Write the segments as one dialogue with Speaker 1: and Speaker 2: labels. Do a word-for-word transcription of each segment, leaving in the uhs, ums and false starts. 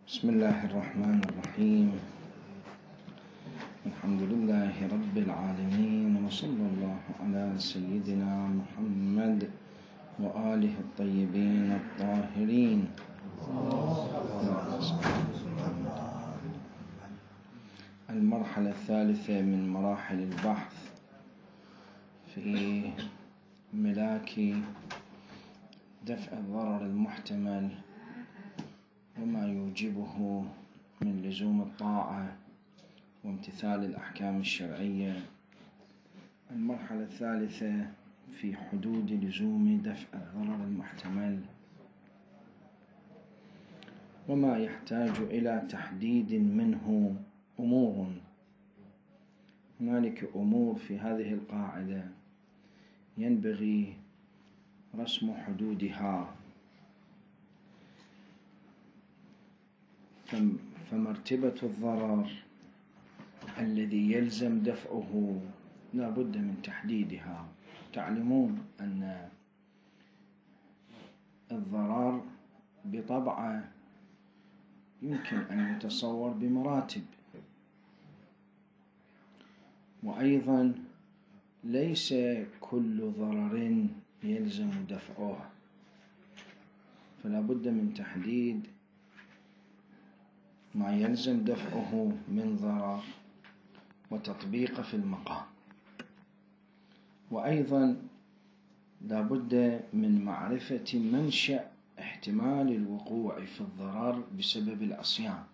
Speaker 1: بسم الله الرحمن الرحيم. الحمد لله رب العالمين، وصلى الله على سيدنا محمد وآله الطيبين الطاهرين. المرحلة الثالثة من مراحل البحث في ملاك دفع الضرر المحتمل وما يوجبه من لزوم الطاعة وامتثال الأحكام الشرعية. المرحلة الثالثة في حدود لزوم دفع الضرر المحتمل وما يحتاج إلى تحديد منه أمور. هنالك أمور في هذه القاعدة ينبغي رسم حدودها، فمرتبة الضرر الذي يلزم دفعه لا بد من تحديدها. تعلمون أن الضرر بطبعه يمكن أن يتصور بمراتب، وأيضا ليس كل ضرر يلزم دفعه، فلا بد من تحديد ما يلزم دفعه من ضرر وتطبيقه في المقام، وأيضا لا بد من معرفة منشأ احتمال الوقوع في الضرر بسبب العصيان.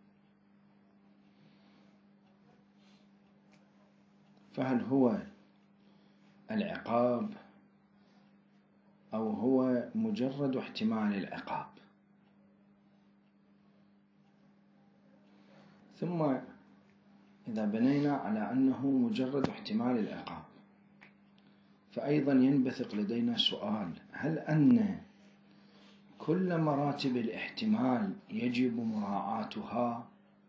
Speaker 1: فهل هو العقاب أو هو مجرد احتمال العقاب؟ ثم إذا بنينا على أنه مجرد احتمال العقاب، فأيضا ينبثق لدينا سؤال: هل أن كل مراتب الاحتمال يجب مراعاتها؟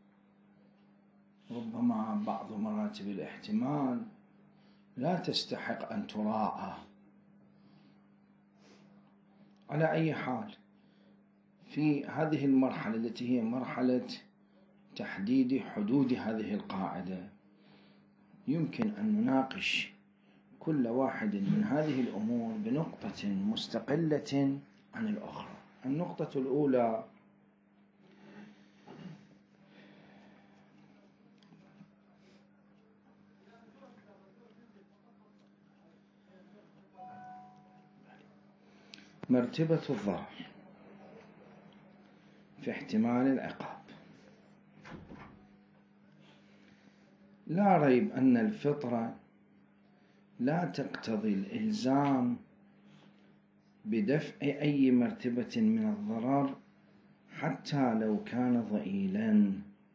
Speaker 1: ربما بعض مراتب الاحتمال لا تستحق أن تراعى. على أي حال، في هذه المرحلة التي هي مرحلة تحديد حدود هذه القاعدة يمكن أن نناقش كل واحد من هذه الأمور بنقطة مستقلة عن الأخرى. النقطة الأولى: مرتبة الضرر في احتمال العقاب. لا ريب أن الفطرة لا تقتضي الإلزام بدفع أي مرتبة من الضرر حتى لو كان ضئيلا،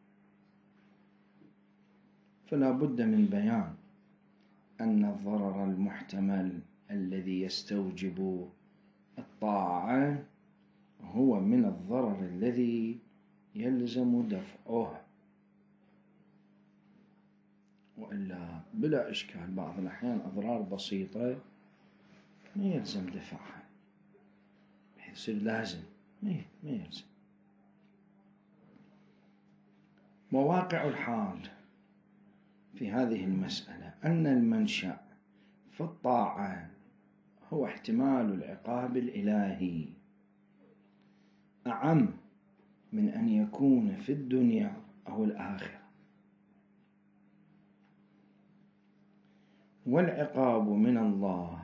Speaker 1: فلا بد من بيان أن الضرر المحتمل الذي يستوجب الطاعة هو من الضرر الذي يلزم دفعه، وإلا بلا إشكال بعض الأحيان أضرار بسيطة ما يلزم دفعها، يصير لازم ما يلزم. وواقع الحال في هذه المسألة أن المنشأ في الطاعة هو احتمال العقاب الإلهي أعم من أن يكون في الدنيا أو الآخرة، والعقاب من الله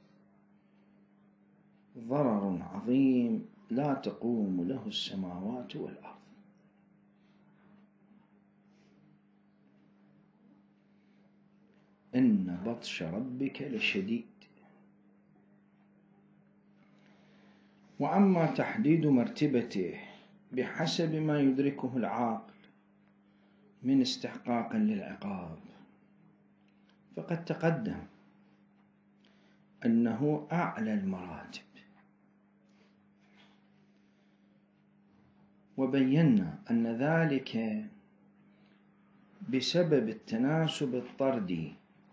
Speaker 1: ضرر عظيم لا تقوم له السماوات والأرض. إن بطش ربك لشديد. وأما تحديد مرتبته بحسب ما يدركه العاقل من استحقاق للعقاب فقد تقدم أنه أعلى المراتب، وبينا أن ذلك بسبب التناسب الطردي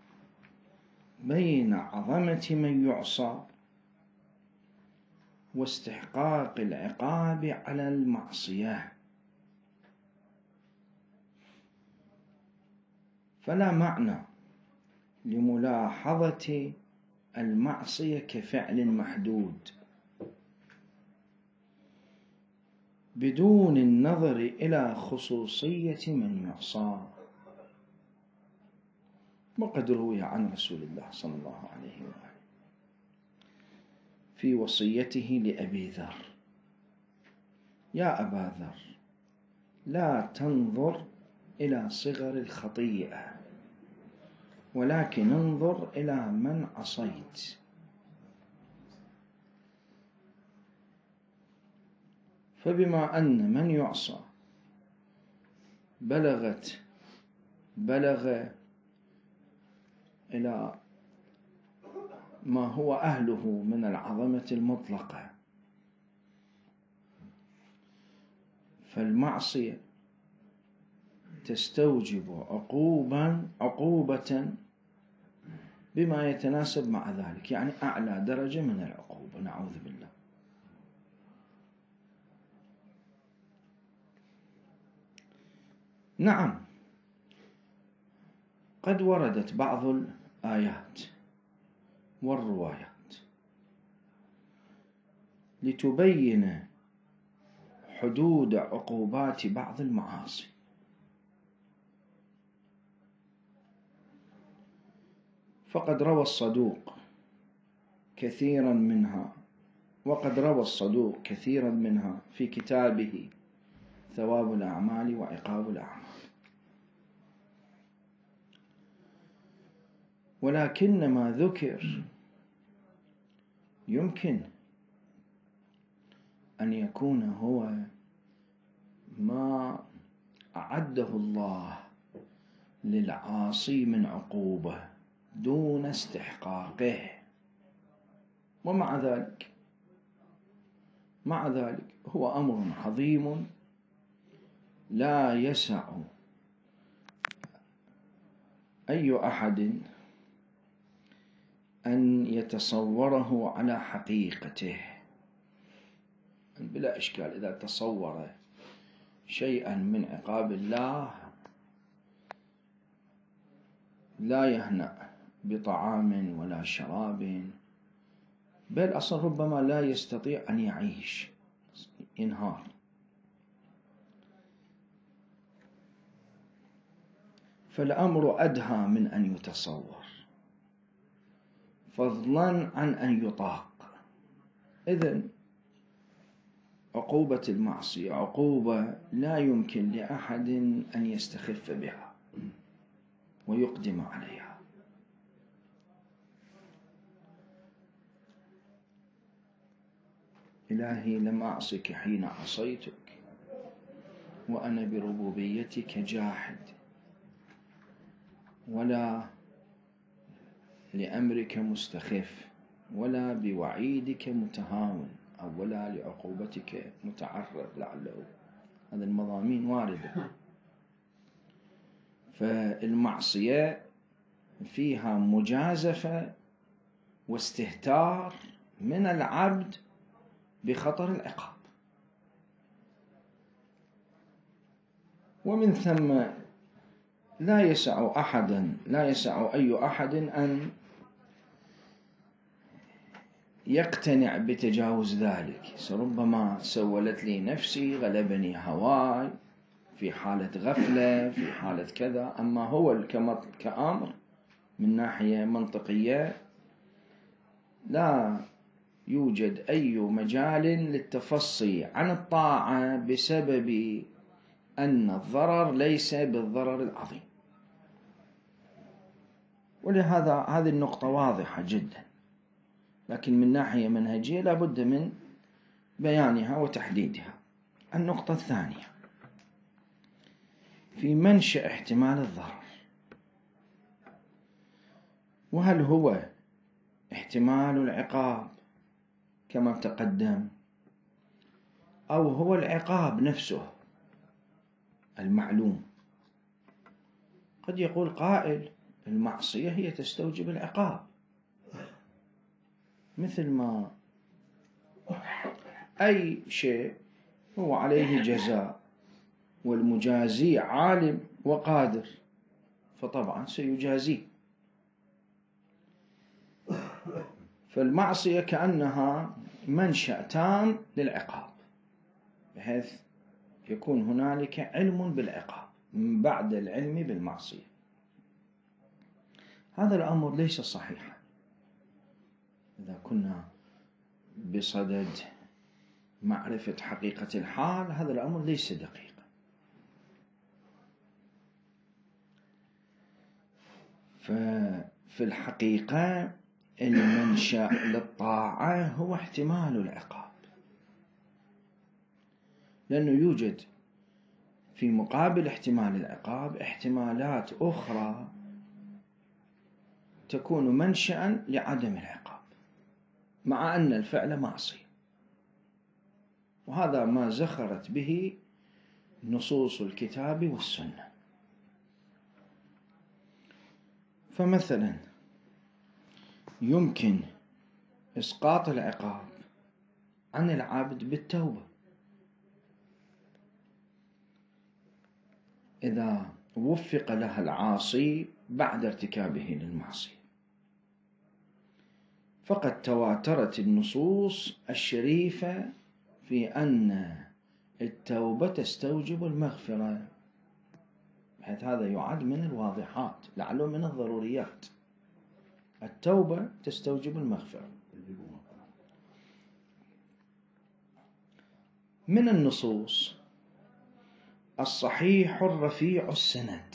Speaker 1: بين عظمة من يعصى واستحقاق العقاب على المعصية. فلا معنى لملاحظة المعصية كفعل محدود بدون النظر إلى خصوصية من يعصى، وقد روي عن رسول الله صلى الله عليه وآله في وصيته لأبي ذر: يا أبا ذر، لا تنظر إلى صغر الخطيئة، ولكن انظر إلى من عصيت. فبما أن من يعصى بلغت بلغ إلى ما هو أهله من العظمة المطلقة، فالمعصية تستوجب عقوبا عقوبة بما يتناسب مع ذلك، يعني أعلى درجة من العقوبة، نعوذ بالله. نعم، قد وردت بعض الآيات والروايات لتبين حدود عقوبات بعض المعاصي، فقد روى الصدوق كثيرا منها وقد روى الصدوق كثيرا منها في كتابه ثواب الأعمال وعقاب الأعمال. ولكن ما ذكر يمكن أن يكون هو ما أعده الله للعاصي من عقوبة دون استحقاقه، ومع ذلك مع ذلك هو أمر عظيم لا يسع أي أحد أن يتصوره على حقيقته بلا إشكال. إذا تصور شيئا من عقاب الله لا يهنأ بطعام ولا شراب، بل أصلا ربما لا يستطيع أن يعيش، ينهار. فالأمر أدهى من أن يتصور، فضلا عن أن يطاق. إذن عقوبة المعصية عقوبة لا يمكن لأحد أن يستخف بها ويقدم عليها. إلهي لم أعصك حين عصيتك، وأنا بربوبيتك جاحد، ولا لأمرك مستخف، ولا بوعيدك متهاون، أو ولا لعقوبتك متعرض لعله. هذه المضامين واردة. فالمعصية فيها مجازفة واستهتار من العبد بخطر العقاب، ومن ثم لا يسع أحدا لا يسع أي أحد أن يقتنع بتجاوز ذلك. ربما سولت لي نفسي، غلبني هواي، في حالة غفلة، في حالة كذا. أما هو كأمر من ناحية منطقية لا يوجد أي مجال للتفصي عن الطاعة بسبب أن الضرر ليس بالضرر العظيم. ولهذا هذه النقطة واضحة جدا، لكن من ناحية منهجية لا بد من بيانها وتحديدها. النقطة الثانية في منشأ احتمال الضرر، وهل هو احتمال العقاب كما تقدم، أو هو العقاب نفسه المعلوم؟ قد يقول قائل المعصية هي تستوجب العقاب، مثل ما أي شيء هو عليه جزاء، والمجازي عالم وقادر، فطبعا سيجازيه. فالمعصية كأنها منشأ تام للعقاب، بحيث يكون هنالك علم بالعقاب من بعد العلم بالمعصية. هذا الأمر ليس صحيحا إذا كنا بصدد معرفة حقيقة الحال. هذا الأمر ليس دقيقا. ففي الحقيقة المنشأ للطاعة هو احتمال العقاب، لأنه يوجد في مقابل احتمال العقاب احتمالات أخرى تكون منشأ لعدم العقاب مع أن الفعل معصية، وهذا ما زخرت به نصوص الكتاب والسنة. فمثلا يمكن إسقاط العقاب عن العبد بالتوبة إذا وفق لها العاصي بعد ارتكابه للمعصية، فقد تواترت النصوص الشريفة في أن التوبة تستوجب المغفرة، بحيث هذا يعد من الواضحات لعله من الضروريات. التوبة تستوجب المغفرة. من النصوص الصحيح الرفيع السند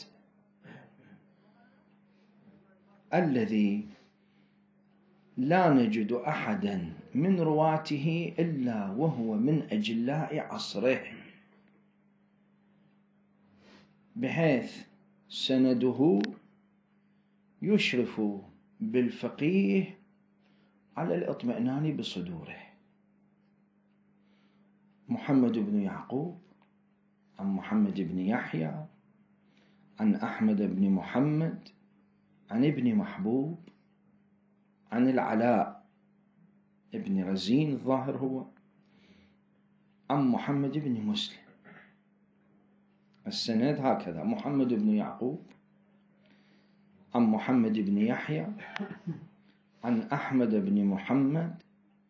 Speaker 1: الذي لا نجد أحدا من رواته إلا وهو من أجلاء عصره، بحيث سنده يشرف بالفقيه على الاطمئنان بصدوره. محمد بن يعقوب عن محمد بن يحيى عن أحمد بن محمد عن ابن محبوب عن العلاء ابن رزين الظاهر هو عن محمد بن مسلم. السند هكذا: محمد بن يعقوب عن محمد بن يحيى عن أحمد بن محمد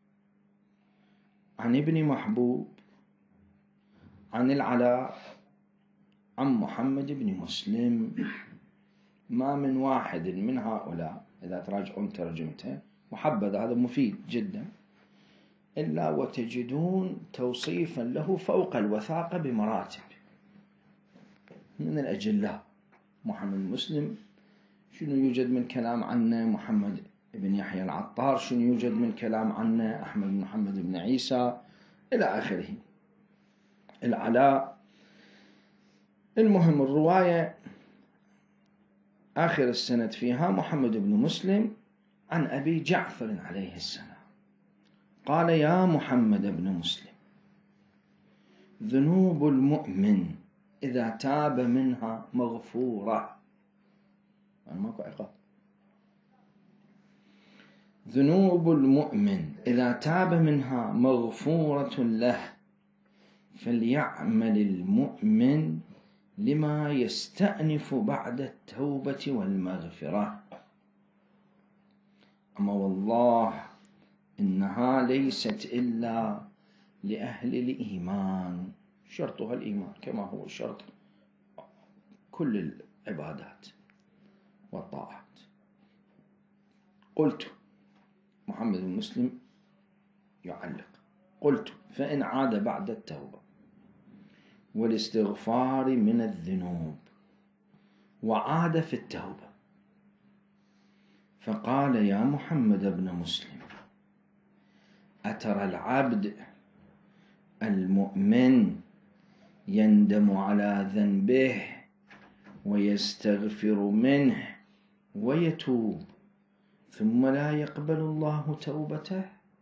Speaker 1: عن ابن محبوب عن العلاء عن محمد بن مسلم. ما من واحد من هؤلاء إذا تراجعون ترجمته محبذ، هذا مفيد جدا، إلا وتجدون توصيفا له فوق الوثاقة بمراتب من الأجلاء. محمد مسلم شنو يوجد من كلام عنه؟ محمد بن يحيى العطار شنو يوجد من كلام عنه؟ أحمد بن محمد بن عيسى إلى آخره. العلاء. المهم الرواية آخر السند فيها محمد بن مسلم عن أبي جعفر عليه السلام قال: يا محمد بن مسلم، ذنوب المؤمن إذا تاب منها مغفورة. يعني ماكو عقاب. ذنوب المؤمن إذا تاب منها مغفورة له، فليعمل المؤمن لما يستأنف بعد التوبة والمغفرة. أما والله إنها ليست إلا لأهل الإيمان، شرطها الإيمان كما هو شرط كل العبادات والطاعات. قلت، محمد بن مسلم يعلق: قلت: فإن عاد بعد التوبة والاستغفار من الذنوب وعاد في التوبة، فقال: يا محمد بن مسلم، أترى العبد المؤمن يندم على ذنبه ويستغفر منه ويتوب ثم لا يقبل الله توبته؟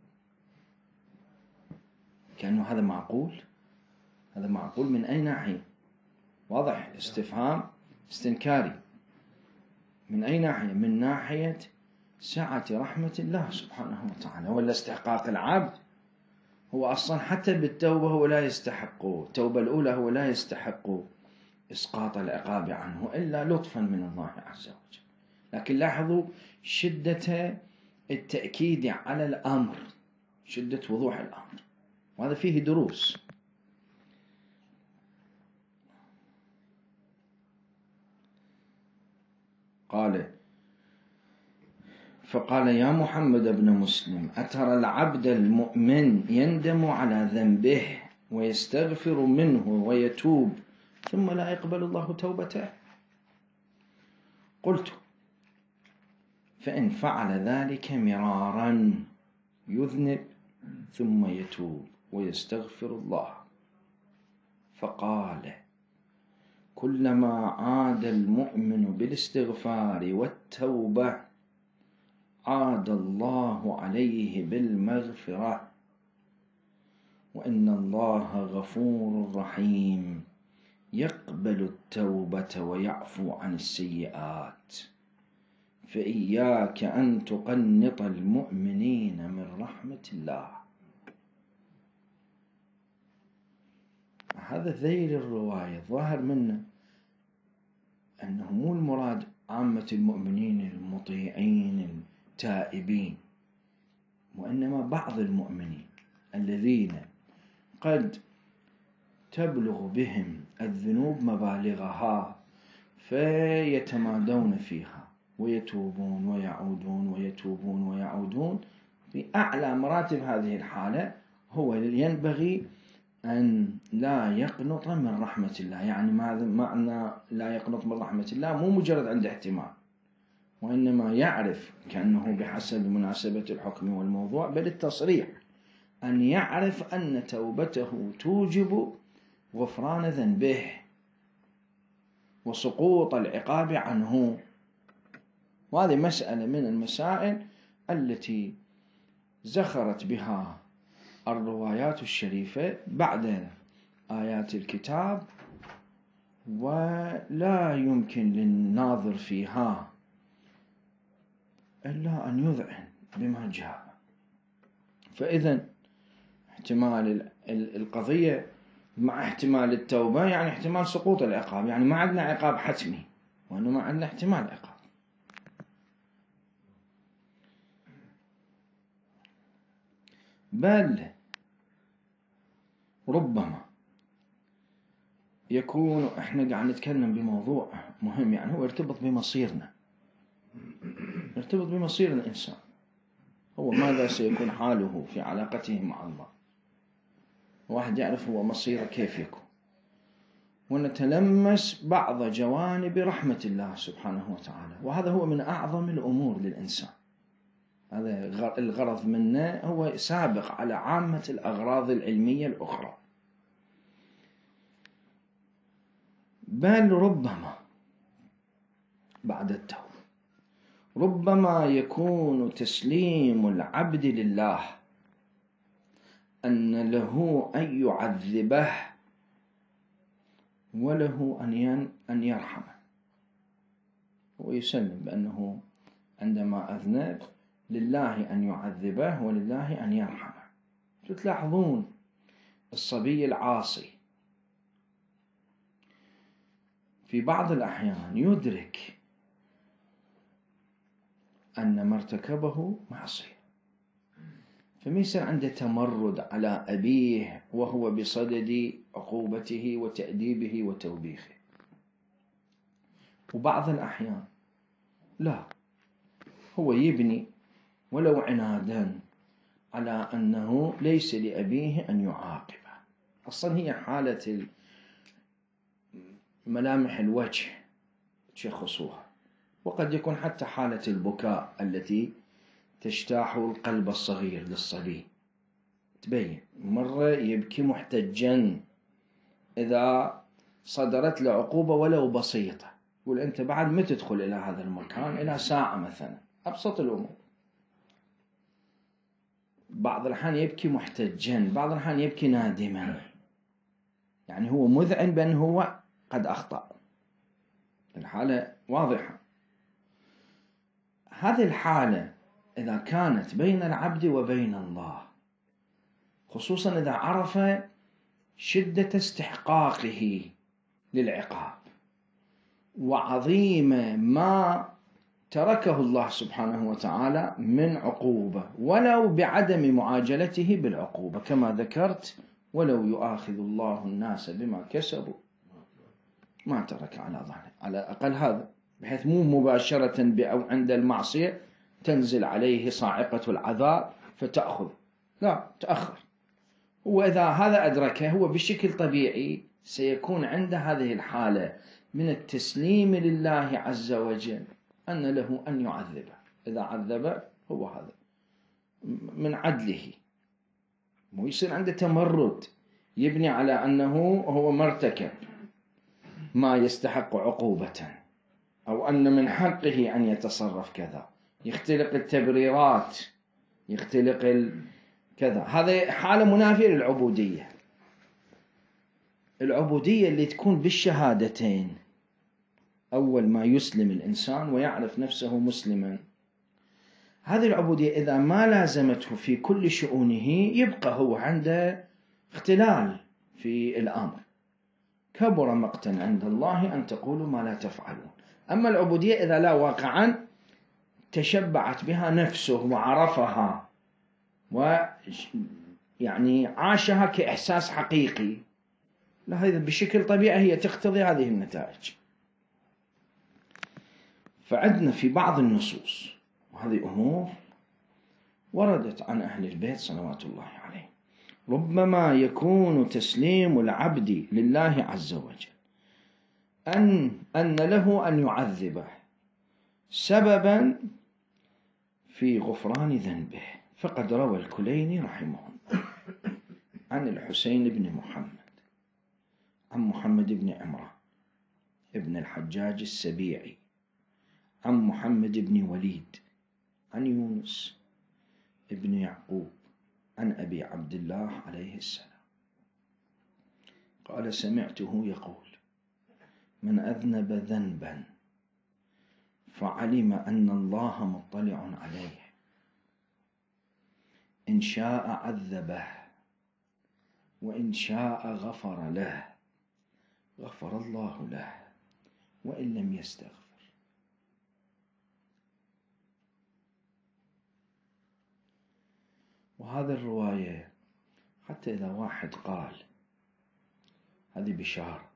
Speaker 1: كأنه هذا معقول. هذا معقول من أي ناحية؟ واضح استفهام استنكاري. من أي ناحية؟ من ناحية سعة رحمة الله سبحانه وتعالى، ولا استحقاق العبد. هو أصلا حتى بالتوبة هو لا يستحقه، التوبة الأولى هو لا يستحقه إسقاط العقاب عنه إلا لطفا من الله عز وجل. لكن لاحظوا شدة التأكيد على الأمر، شدة وضوح الأمر، وهذا فيه دروس. قال فقال يا محمد بن مسلم أترى العبد المؤمن يندم على ذنبه ويستغفر منه ويتوب ثم لا يقبل الله توبته؟ قلت فإن فعل ذلك مرارا يذنب ثم يتوب ويستغفر الله. فقال كلما عاد المؤمن بالاستغفار والتوبة عاد الله عليه بالمغفرة، وإن الله غفور رحيم يقبل التوبة ويعفو عن السيئات، فإياك أن تقنط المؤمنين من رحمة الله. هذا ذيل الرواية ظاهر منه أنه مو المراد عامة المؤمنين المطيعين التائبين، وإنما بعض المؤمنين الذين قد تبلغ بهم الذنوب مبالغها فيتمادون فيها ويتوبون ويعودون ويتوبون ويعودون. في أعلى مراتب هذه الحالة هو ينبغي أن لا يقنط من رحمة الله. يعني معنى لا يقنط من رحمة الله مو مجرد عند احتمال، وإنما يعرف كأنه بحسب مناسبة الحكم والموضوع، بل التصريح أن يعرف أن توبته توجب غفران ذنبه وسقوط العقاب عنه. وهذه مسألة من المسائل التي زخرت بها الروايات الشريفة بعد آيات الكتاب، ولا يمكن للناظر فيها إلا أن يذعن بما جاء. فإذا احتمال القضية مع احتمال التوبة يعني احتمال سقوط العقاب، يعني ما عندنا عقاب حتمي، وإنما عندنا احتمال عقاب. بل ربما يكون احنا قاعد نتكلم بموضوع مهم، يعني هو يرتبط بمصيرنا، يرتبط بمصير الإنسان، هو ماذا سيكون حاله في علاقته مع الله. واحد يعرف هو مصيره كيف يكون، ونتلمس بعض جوانب رحمة الله سبحانه وتعالى، وهذا هو من أعظم الأمور للإنسان. هذا الغرض منه هو سابق على عامة الأغراض العلمية الأخرى. بل ربما بعد التوبة ربما يكون تسليم العبد لله أن له أن يعذبه وله أن يرحمه، ويسلم بأنه عندما أذنب لله أن يعذبه ولله أن يرحمه. تلاحظون الصبي العاصي في بعض الأحيان يدرك أن ما ارتكبه معصية، فما يصير عنده تمرد على أبيه وهو بصدد عقوبته وتأديبه وتوبيخه. وبعض الأحيان لا، هو يبني ولو عنادا على أنه ليس لأبيه أن يعاقبه. أصلا هي حالة ملامح الوجه تشخصوها، وقد يكون حتى حالة البكاء التي تجتاح القلب الصغير للصبي تبين. مرة يبكي محتجا إذا صدرت له عقوبة ولو بسيطة، يقول أنت بعد ما تدخل إلى هذا المكان إلى ساعة مثلا، أبسط الأمور. بعض الأحيان يبكي محتجا، بعض الأحيان يبكي نادما، يعني هو مذعن بأنه هو قد أخطأ. الحالة واضحة. هذه الحالة إذا كانت بين العبد وبين الله، خصوصا إذا عرف شدة استحقاقه للعقاب، وعظيم ما تركه الله سبحانه وتعالى من عقوبة ولو بعدم معاجلته بالعقوبة، كما ذكرت: ولو يؤاخذ الله الناس بما كسبوا ما ترك على ظهره، على الأقل هذا، بحيث مو مباشرة أو عند المعصية تنزل عليه صاعقة العذاب فتأخذ، لا، تأخر. وإذا هذا أدركه هو بشكل طبيعي سيكون عند هذه الحالة من التسليم لله عز وجل أن له أن يعذبه، إذا عذبه هو هذا من عدله، مو يصير عنده تمرد يبني على أنه هو مرتكب ما يستحق عقوبة، أو أن من حقه أن يتصرف كذا، يختلق التبريرات، يختلق ال... كذا. هذا حالة منافية للعبودية. العبودية اللي تكون بالشهادتين، أول ما يسلم الإنسان ويعرف نفسه مسلما، هذه العبودية إذا ما لازمته في كل شؤونه يبقى هو عنده اختلال في الأمر، كبر مقتا عند الله أن تقولوا ما لا تفعلون. أما العبودية إذا لا واقعا تشبعت بها نفسه وعرفها ويعني عاشها كإحساس حقيقي، لا، هذا بشكل طبيعي هي تقتضي هذه النتائج. فعندنا في بعض النصوص، وهذه أمور وردت عن أهل البيت صلوات الله عليه، ربما يكون تسليم العبد لله عز وجل أن, أن له أن يعذبه سببا في غفران ذنبه. فقد روى الكليني رحمه الله عن الحسين بن محمد عن محمد بن عمران ابن الحجاج السبيعي عن محمد بن وليد عن يونس ابن يعقوب عن أبي عبد الله عليه السلام قال: سمعته يقول: من أذنب ذنبا فعلم أن الله مطلع عليه، إن شاء عذبه وإن شاء غفر له، غفر الله له وإن لم يستغفر. وهذا الرواية حتى إذا واحد قال هذه بشارة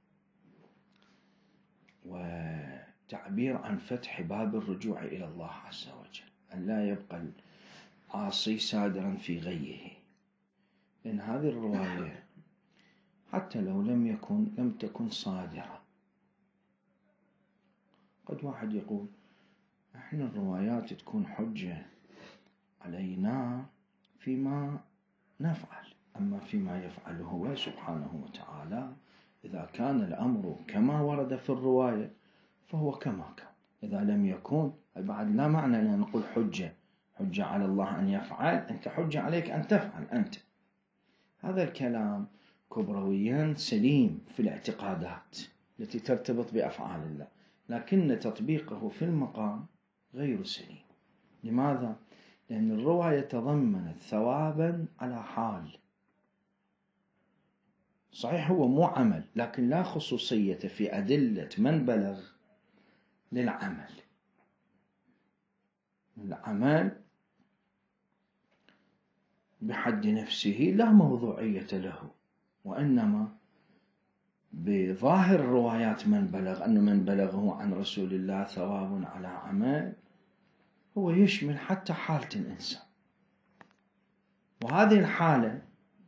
Speaker 1: وتعبير عن فتح باب الرجوع إلى الله عز وجل، أن لا يبقى العاصي سادرا في غيه، إن هذه الرواية حتى لو لم يكن لم تكن صادرة. قد واحد يقول: احنا الروايات تكون حجة علينا فيما نفعل، أما فيما يفعله هو سبحانه وتعالى إذا كان الأمر كما ورد في الرواية فهو كما كان، إذا لم يكن بعد لا معنى أن نقول حجة حجة على الله أن يفعل، أنت حجة عليك أن تفعل أنت. هذا الكلام كبرويا سليم في الاعتقادات التي ترتبط بأفعال الله، لكن تطبيقه في المقام غير سليم. لماذا؟ لأن الرواية تضمنت ثوابا على حال، صحيح هو مو عمل، لكن لا خصوصية في أدلة من بلغ للعمل. العمل بحد نفسه لا موضوعية له، وإنما بظاهر الروايات من بلغ أن من بلغه عن رسول الله ثواب على عمل هو يشمل حتى حالة الإنسان، وهذه الحالة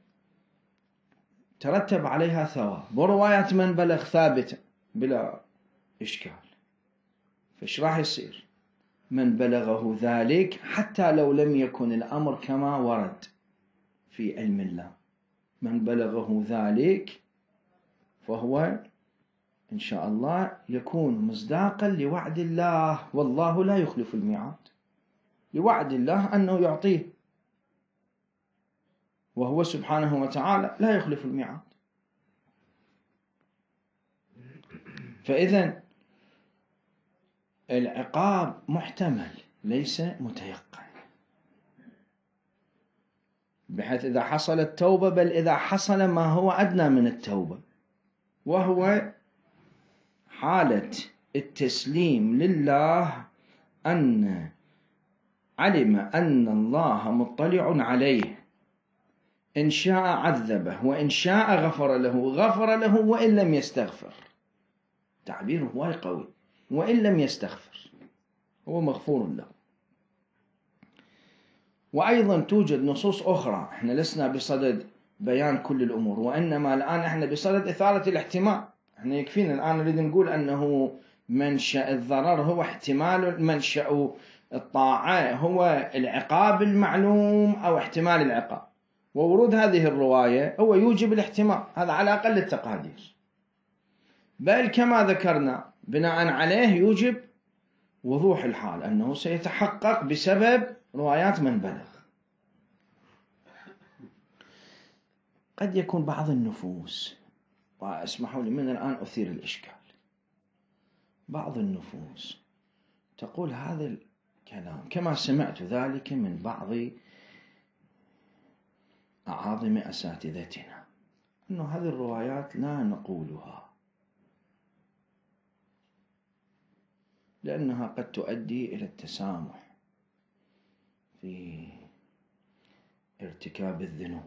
Speaker 1: ترتب عليها ثواب، وروايات من بلغ ثابتة بلا إشكال. فإيش راح يصير؟ من بلغه ذلك حتى لو لم يكن الأمر كما ورد في علم الله، من بلغه ذلك فهو إن شاء الله يكون مصداقا لوعد الله، والله لا يخلف الميعاد، لوعد الله أنه يعطيه، وهو سبحانه وتعالى لا يخلف الميعاد. فإذن العقاب محتمل ليس متيقن، بحيث إذا حصل التوبة، بل إذا حصل ما هو أدنى من التوبة وهو حالة التسليم لله أن علم أن الله مطلع عليه، إن شاء عذبه وإن شاء غفر له، غفر له وإن لم يستغفر. تعبير هو قوي، وإن لم يستغفر هو مغفور له. وأيضا توجد نصوص أخرى، إحنا لسنا بصدد بيان كل الأمور، وإنما الآن إحنا بصدد إثارة الاحتمال. إحنا يكفينا الآن نريد نقول أنه منشأ الضرر هو احتمال، منشأ الطاعة هو العقاب المعلوم أو احتمال العقاب، وورود هذه الرواية هو يوجب الاحتمال، هذا على أقل التقادير، بل كما ذكرنا بناء عليه يوجب وضوح الحال أنه سيتحقق بسبب روايات من بلغ. قد يكون بعض النفوس، واسمحوا لي من الآن أثير الإشكال، بعض النفوس تقول هذا الكلام كما سمعت ذلك من بعض أعاظم أساتذتنا، أنه هذه الروايات لا نقولها لأنها قد تؤدي إلى التسامح في ارتكاب الذنوب.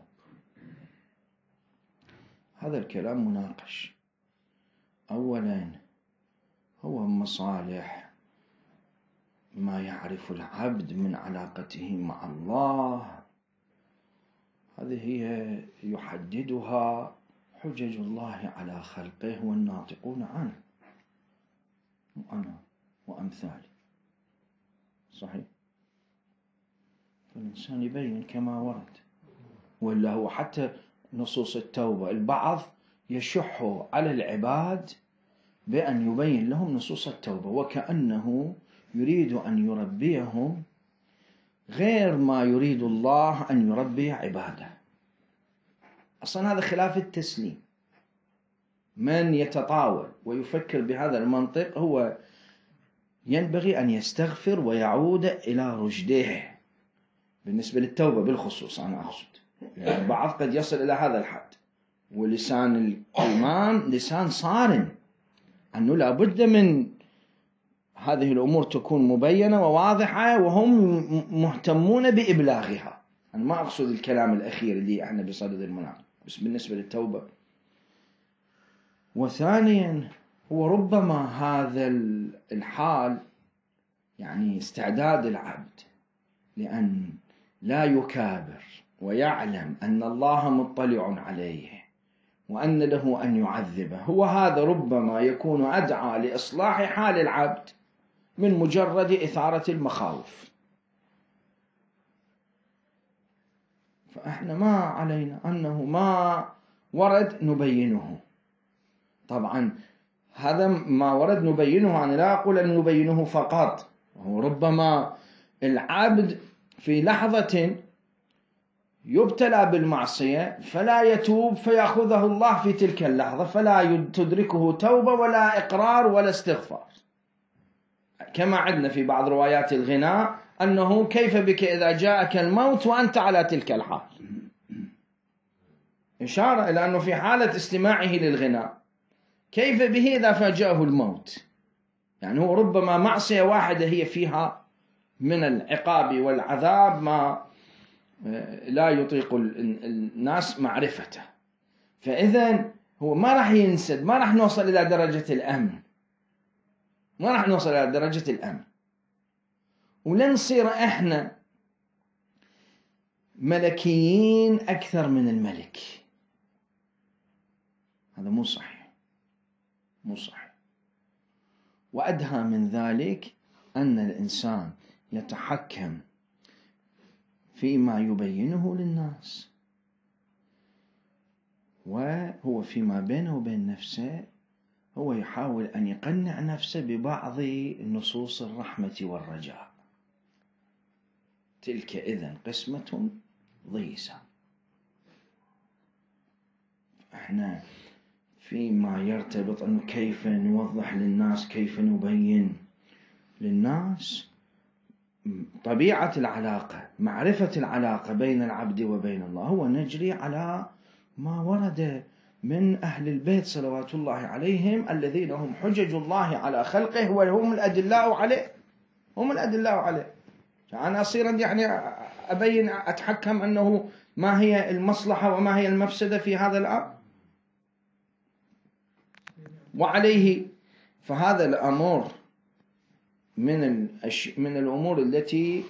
Speaker 1: هذا الكلام مناقش. أولا هو مصالح ما يعرف العبد من علاقته مع الله، هذه هي يحددها حجج الله على خلقه والناطقون عنه، وأنا وأمثالي. صحيح، فالإنسان يبين كما ورد، ولا هو حتى نصوص التوبة البعض يشح على العباد بأن يبين لهم نصوص التوبة وكأنه يريد أن يربيهم غير ما يريد الله أن يربي عباده. أصلا هذا خلاف التسليم. من يتطاول ويفكر بهذا المنطق هو ينبغي أن يستغفر ويعود إلى رشده بالنسبة للتوبة بالخصوص. أنا أقصد يعني البعض قد يصل إلى هذا الحد، ولسان الإمام لسان صارم، أنه لا بد من هذه الأمور تكون مبينة وواضحة وهم مهتمون بإبلاغها. أنا ما أقصد الكلام الأخير اللي احنا بصدد المناقشة، بس بالنسبة للتوبة. وثانيا هو ربما هذا الحال يعني استعداد العبد لأن لا يكابر ويعلم أن الله مطلع عليه وأن له أن يعذبه، هو هذا ربما يكون أدعى لإصلاح حال العبد من مجرد إثارة المخاوف. فإحنا ما علينا أنه ما ورد نبينه. طبعا هذا ما ورد نبينه، أنا لا أقول أن نبينه فقط، وربما العبد في لحظة يبتلى بالمعصية فلا يتوب فيأخذه الله في تلك اللحظة، فلا تدركه توبة ولا إقرار ولا استغفار، كما عندنا في بعض روايات الغناء أنه كيف بك إذا جاءك الموت وأنت على تلك الحال، إشارة إلى أنه في حالة استماعه للغناء كيف به إذا فاجأه الموت. يعني هو ربما معصية واحدة هي فيها من العقاب والعذاب ما لا يطيق الناس معرفته، فإذا هو ما راح ينسد، ما راح نوصل إلى درجة الأمن، ما راح نوصل إلى درجة الأمن، ولن نصير إحنا ملكيين أكثر من الملك. هذا مو صحيح، مو صحيح. وأدهى من ذلك أن الإنسان يتحكم فيما يبينه للناس، وهو فيما بينه وبين نفسه هو يحاول أن يقنع نفسه ببعض نصوص الرحمة والرجاء. تلك إذن قسمة ضيزى. احنا فيما يرتبط أنه كيف نوضح للناس، كيف نبين للناس طبيعة العلاقة، معرفة العلاقة بين العبد وبين الله، هو نجري على ما ورد من أهل البيت صلوات الله عليهم الذين هم حجج الله على خلقه وهم الأدلاء عليه، هم الأدلاء عليه. أنا أصير يعني أبين أتحكم أنه ما هي المصلحة وما هي المفسدة في هذا الأمر وعليه. فهذا الأمر من من الأمور التي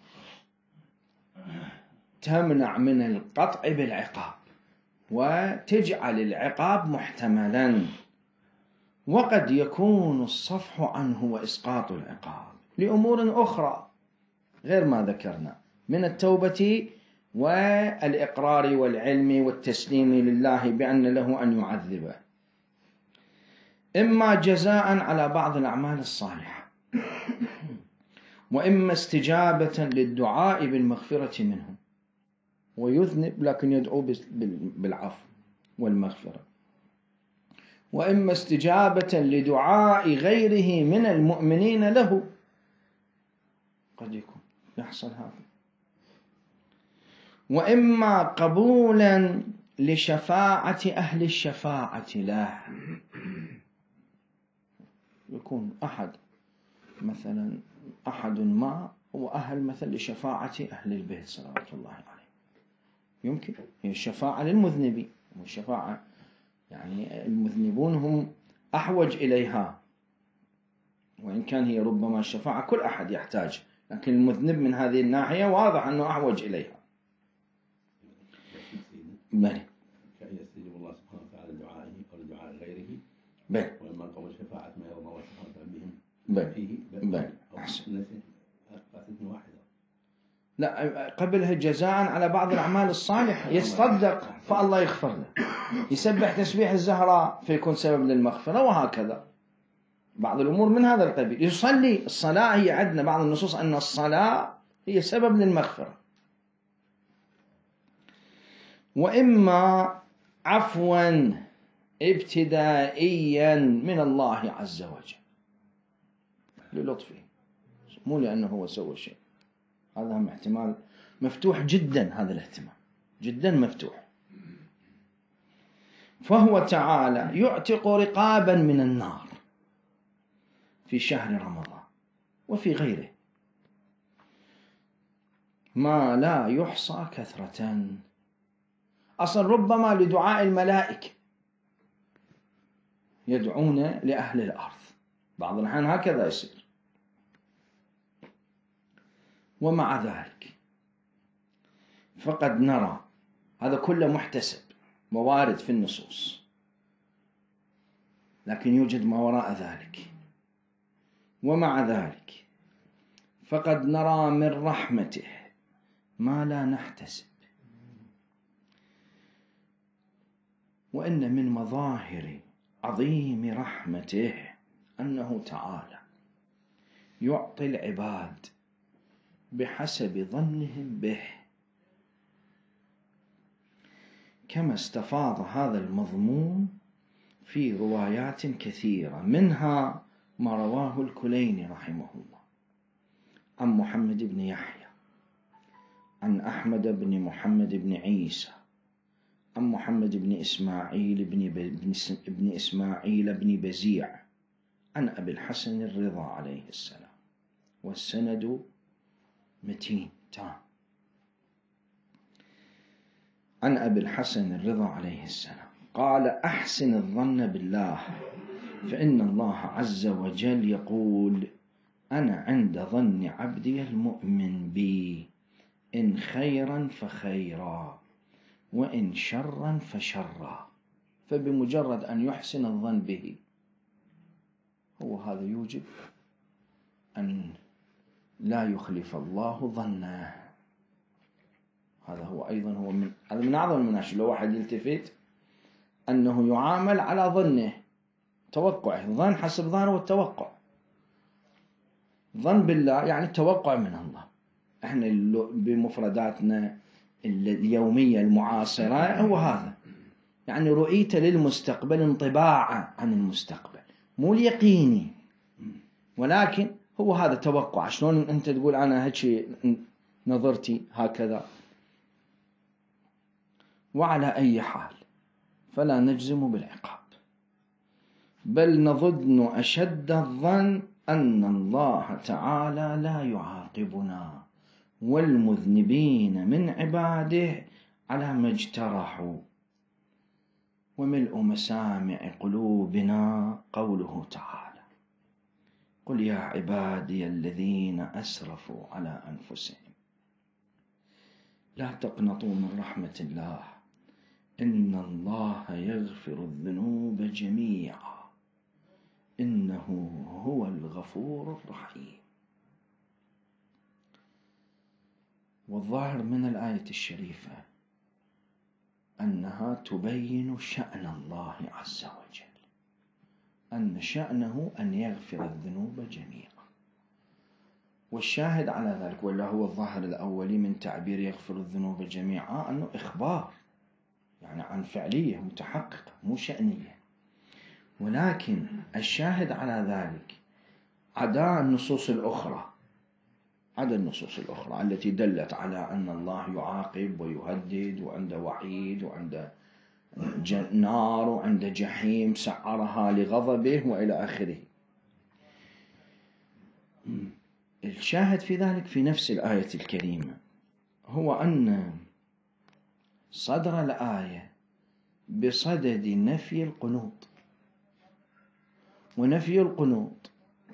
Speaker 1: تمنع من القطع بالعقاب وتجعل العقاب محتملا. وقد يكون الصفح عنه وإسقاط العقاب لأمور أخرى غير ما ذكرنا من التوبة والإقرار والعلم والتسليم لله بأن له أن يعذبه، إما جزاء على بعض الأعمال الصالحة، وإما استجابة للدعاء بالمغفرة منه، ويذنب لكن يدعو بالعفو والمغفرة، وإما استجابة لدعاء غيره من المؤمنين له، قد يكون يحصل هذا، وإما قبولا لشفاعة أهل الشفاعة له، يكون أحد مثلا أحد ما هو أهل مثل لشفاعة أهل البيت صلوات الله عليه، يمكن هي الشفاعة للمذنبين، والشفاعة يعني المذنبون هم أحوج إليها، وإن كان هي ربما الشفاعة كل أحد يحتاج، لكن المذنب من هذه الناحية واضح أنه أحوج إليها. بل
Speaker 2: كأن يستجيب الله سبحانه وتعالى لدعائه أو لدعاء غيره،
Speaker 1: بل
Speaker 2: وإما قبل شفاعة ما يرضى الله سبحانه وتعالى بهم
Speaker 1: بل
Speaker 2: فيه
Speaker 1: بل
Speaker 2: أحسن واحدة.
Speaker 1: لا، قبلها جزاء على بعض الأعمال الصالحة، يتصدق فالله يغفر له، يسبح تسبيح الزهراء فيكون سبب للمغفرة، وهكذا بعض الأمور من هذا القبيل. يصلي، الصلاة هي عندنا بعض النصوص أن الصلاة هي سبب للمغفرة. وإما عفوا ابتدائيا من الله عز وجل للطفه، مو لأنه هو سوى شيء، هذا هم احتمال مفتوح جدا، هذا الاحتمال جدا مفتوح. فهو تعالى يعتق رقابا من النار في شهر رمضان وفي غيره ما لا يحصى كثرة. أصل ربما لدعاء الملائكة يدعون لأهل الأرض، بعض الأحيان هكذا يصير. ومع ذلك فقد نرى هذا كله محتسب موارد في النصوص، لكن يوجد ما وراء ذلك. ومع ذلك فقد نرى من رحمته ما لا نحتسب، وإن من مظاهر عظيم رحمته أنه تعالى يعطي العباد بحسب ظنهم به، كما استفاض هذا المضمون في روايات كثيرة، منها ما رواه الكليني رحمه الله عن محمد بن يحيى عن أحمد بن محمد بن عيسى عن محمد بن إسماعيل بن, بن, بن إسماعيل بن بزيع عن أبي الحسن الرضا عليه السلام، والسند متين تام، عن أبي الحسن الرضا عليه السلام قال: أحسن الظن بالله، فإن الله عز وجل يقول: أنا عند ظن عبدي المؤمن بي، إن خيرا فخيرا وإن شرا فشرا. فبمجرد أن يحسن الظن به هو هذا يوجب أن لا يخلف الله ظنه. هذا هو أيضا هو من هذا من أعظم المناشد، لو واحد يلتفت أنه يعامل على ظنه، توقعه، ظن حسب ظنه والتوقع. ظن بالله يعني التوقع من الله. احنا بمفرداتنا اليومية المعاصرة هو هذا، يعني رؤيت للمستقبل انطباعا عن المستقبل، مو اليقيني، ولكن هو هذا توقع. شلون أنت تقول أنا هيك نظرتي هكذا. وعلى أي حال فلا نجزم بالعقاب، بل نظن أشد الظن أن الله تعالى لا يعاقبنا والمذنبين من عباده على ما اجترحوا. وملء مسامع قلوبنا قوله تعالى: قل يا عبادي الذين أسرفوا على أنفسهم لا تقنطوا من رحمة الله إن الله يغفر الذنوب جميعا إنه هو الغفور الرحيم. والظاهر من الآية الشريفة أنها تبين شأن الله عز وجل، أن شأنه أن يغفر الذنوب جميعا. والشاهد على ذلك، ولا هو الظاهر الأولي من تعبير يغفر الذنوب جميعا، أنه إخبار يعني عن فعلية متحققة مو شأنية. ولكن الشاهد على ذلك عدا النصوص الأخرى عدا النصوص الأخرى التي دلت على أن الله يعاقب ويهدد، وعنده وعيد، وعنده نار، وعنده جحيم سعرها لغضبه وإلى آخره. الشاهد في ذلك في نفس الآية الكريمة هو أن صدر الآية بصدد نفي القنوط، ونفي القنوط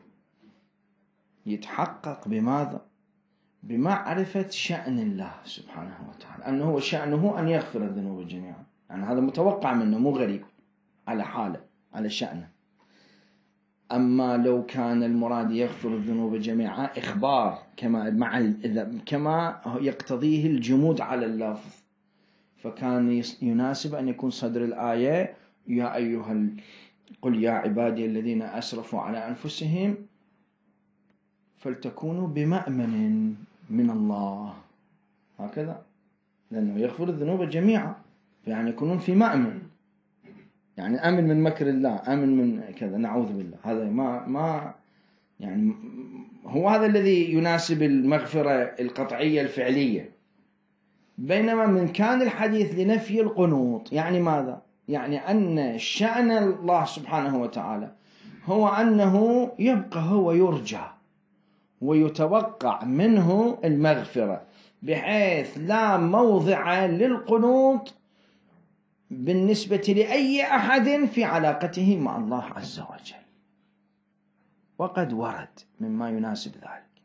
Speaker 1: يتحقق بماذا؟ بمعرفة شأن الله سبحانه وتعالى، أنه هو شأنه أن يغفر الذنوب جميعا، يعني هذا متوقع منه مو غريب على حاله على شأنه. أما لو كان المراد يغفر الذنوب جميعا إخبار كما مع كما يقتضيه الجمود على اللفظ، فكان يناسب أن يكون صدر الآية يا أيها قل يا عبادي الذين أسرفوا على أنفسهم فلتكونوا بمأمن من الله، هكذا، لأنه يغفر الذنوب جميعا، يعني يكونون في مأمن، يعني أمن من مكر الله، أمن من كذا، نعوذ بالله. هذا ما ما يعني هو هذا الذي يناسب المغفرة القطعية الفعلية. بينما من كان الحديث لنفي القنوط، يعني ماذا؟ يعني أن شأن الله سبحانه وتعالى هو أنه يبقى هو يرجى ويتوقع منه المغفرة، بحيث لا موضع للقنوط بالنسبة لأي أحد في علاقته مع الله عز وجل. وقد ورد مما يناسب ذلك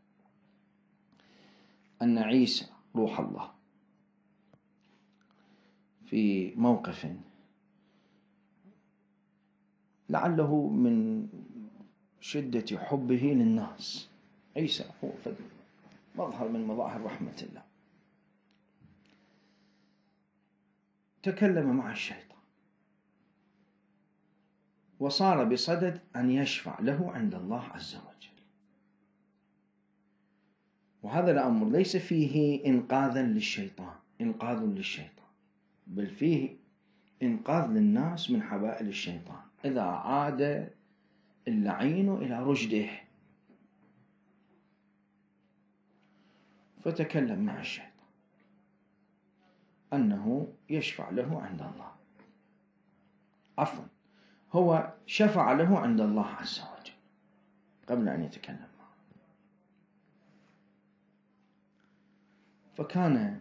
Speaker 1: أن عيسى روح الله في موقف لعله من شدة حبه للناس، عيسى هو مظهر من مظاهر رحمة الله، تكلم مع الشيطان وصار بصدد أن يشفع له عند الله عز وجل. وهذا الأمر ليس فيه إنقاذا للشيطان إنقاذ للشيطان بل فيه إنقاذ للناس من حبائل الشيطان إذا عاد اللعين إلى رشده. فتكلم مع الشيطان أنه يشفع له عند الله، عفوا هو شفع له عند الله عز وجل قبل أن يتكلم معه. فكان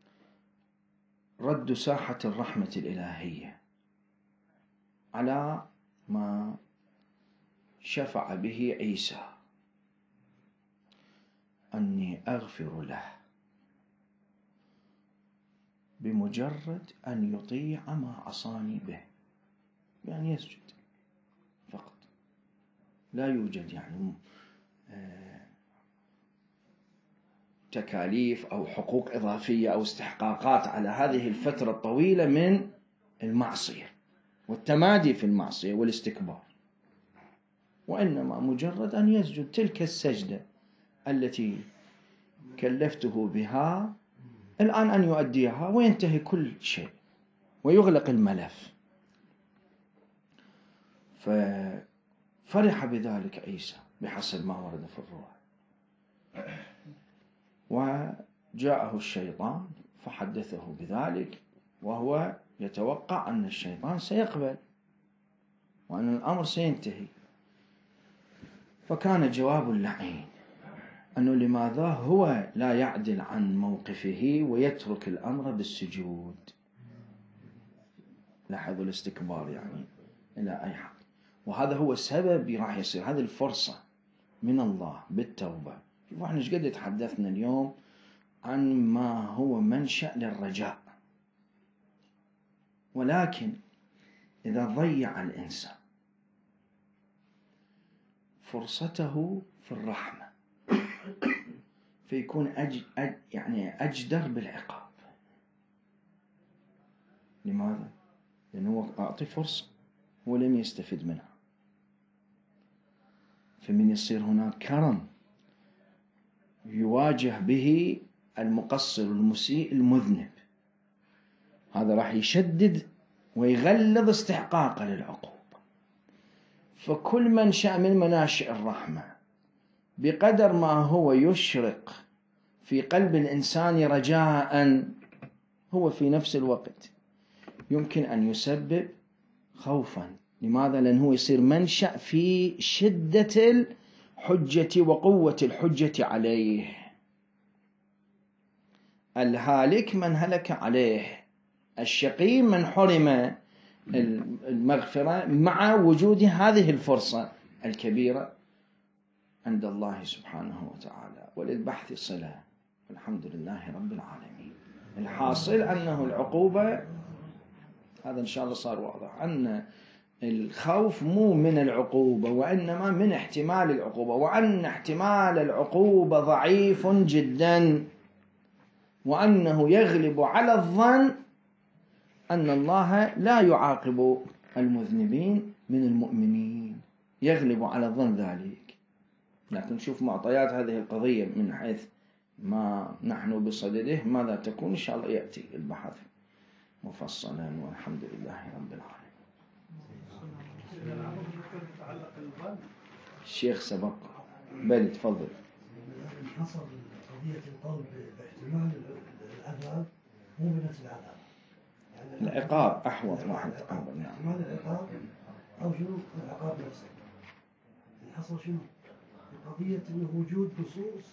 Speaker 1: رد ساحة الرحمة الإلهية على ما شفع به عيسى أني أغفر له بمجرد أن يطيع ما عصاني به، يعني يسجد فقط، لا يوجد يعني تكاليف أو حقوق إضافية أو استحقاقات على هذه الفترة الطويلة من المعصية والتمادي في المعصية والاستكبار، وإنما مجرد أن يسجد تلك السجدة التي كلفته بها الآن أن يؤديها وينتهي كل شيء ويغلق الملف. ففرح بذلك عيسى بحسب ما ورد في الرواية، وجاءه الشيطان فحدثه بذلك وهو يتوقع أن الشيطان سيقبل وأن الأمر سينتهي. فكان جواب اللعين أنه لماذا هو لا يعدل عن موقفه ويترك الأمر بالسجود. لاحظوا الاستكبار يعني إلى أي حد. وهذا هو السبب راح يصير هذه الفرصة من الله بالتوبة. شوفوا احنا ايش قد تحدثنا اليوم عن ما هو منشأ للرجاء، ولكن إذا ضيع الإنسان فرصته في الرحمة فيكون أج... أج... يعني أجدر بالعقاب. لماذا؟ لأنه أعطي فرصة هو لم يستفد منها، فمن يصير هناك كرم يواجه به المقصر المسيء المذنب، هذا راح يشدد ويغلظ استحقاقه للعقوبة. فكل منشأ من مناشئ الرحمة بقدر ما هو يشرق في قلب الإنسان رجاء، هو في نفس الوقت يمكن أن يسبب خوفا. لماذا؟ لأنه يصير منشأ في شدة الحجة وقوة الحجة عليه. الهالك من هلك عليه، الشقي من حرم المغفرة، مع وجود هذه الفرصة الكبيرة عند الله سبحانه وتعالى. وللبحث صلة، والحمد لله رب العالمين. الحاصل أنه العقوبة، هذا إن شاء الله صار واضح، أن الخوف مو من العقوبة وإنما من احتمال العقوبة، وأن احتمال العقوبة ضعيف جدا، وأنه يغلب على الظن أن الله لا يعاقب المذنبين من المؤمنين، يغلب على الظن ذلك. لكن شوف معطيات هذه القضية من حيث ما نحن بصدده ماذا تكون، إن شاء الله يأتي البحث مفصلا، والحمد لله رب العالمين. الشيخ سبق، بل تفضل.
Speaker 3: حصل قضية القول باحتمال العذاب مو بنفس العذاب، يعني
Speaker 1: العقاب أحوط واحد.
Speaker 3: احتمال العقاب أو شنو العقاب نفسه. حصل شنو قضية إنه وجود نصوص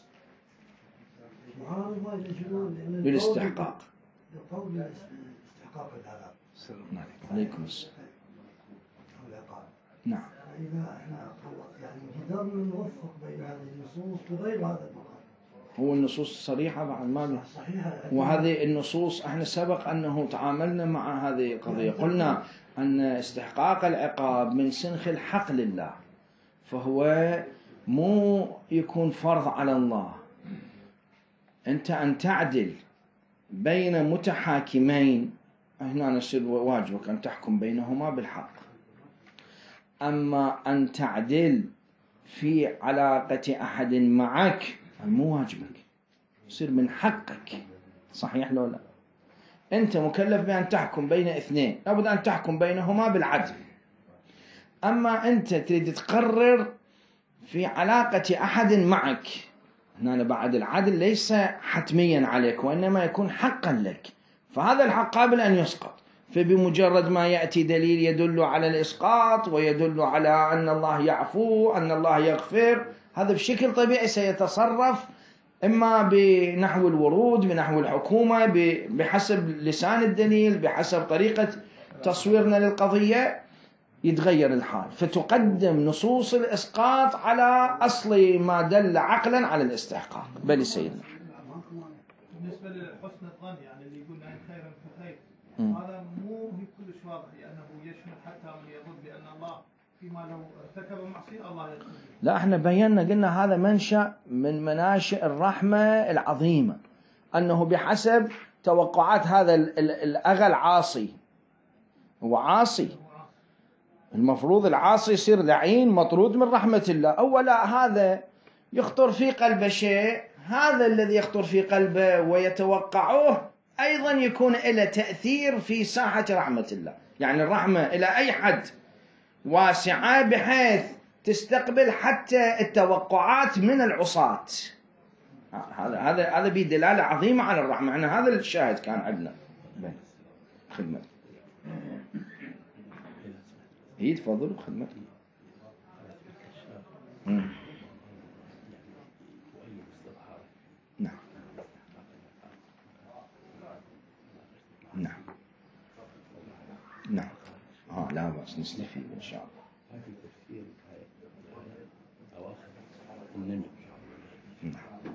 Speaker 3: معارضة لشنو
Speaker 1: للاستحقاق،
Speaker 3: للقول باستحقاق العذاب.
Speaker 1: نعم. عليكم السلام.
Speaker 3: العقاب.
Speaker 1: نعم.
Speaker 3: إذا احنا يعني قدرنا نوفق بين هذه النصوص بغير هذا المقام.
Speaker 1: هو النصوص الصريحة بعد ما
Speaker 3: صحيحة.
Speaker 1: وهذه النصوص احنا سبق أنه تعاملنا مع هذه القضية، قلنا أن استحقاق العقاب من سنخ الحق لله، فهو مو يكون فرض على الله. أنت أن تعدل بين متحاكمين، هنا نصير واجبك أن تحكم بينهما بالحق. أما أن تعدل في علاقة أحد معك مو واجبك، يصير من حقك. صحيح لو لا؟ أنت مكلف بأن تحكم بين اثنين، لابد أن تحكم بينهما بالعدل. أما أنت تريد تقرر في علاقة أحد معك، هنا بعد العدل ليس حتميا عليك وإنما يكون حقا لك، فهذا الحق قابل أن يسقط. فبمجرد ما يأتي دليل يدل على الإسقاط ويدل على أن الله يعفو، أن الله يغفر، هذا بشكل طبيعي سيتصرف إما بنحو الورود، بنحو الحكومة، بحسب لسان الدليل، بحسب طريقة تصويرنا للقضية يتغير الحال. فتقدم نصوص الإسقاط على أصل ما دل عقلا على الاستحقاق. بل سيدنا
Speaker 4: بالنسبة لحسن الظن، يعني اللي يقول عن خيرا فخير، هذا مو كلش واضح، لأنه يشمل حتى من يظن بأن الله فيما لو ارتكب معصية الله يغفر.
Speaker 1: لا، احنا بينا قلنا هذا منشأ من مناشئ الرحمة العظيمة، أنه بحسب توقعات هذا الأغى العاصي، هو عاصي، المفروض العاصي يصير لعين مطرود من رحمة الله. أولا هذا يخطر في قلبه شيء، هذا الذي يخطر في قلبه ويتوقعه أيضا يكون له تأثير في ساحة رحمة الله. يعني الرحمة إلى أي حد واسعة بحيث تستقبل حتى التوقعات من العصاة. هذا هذا هذا بدلالة عظيمة على الرحمة. يعني هذا الشاهد كان عندنا خدمة. إيه تفضل بخدمتك. مم. نعم نعم نعم آه لا بأس نستفيد إن شاء الله.
Speaker 2: هذه تفسير أواخر النمل.
Speaker 1: نعم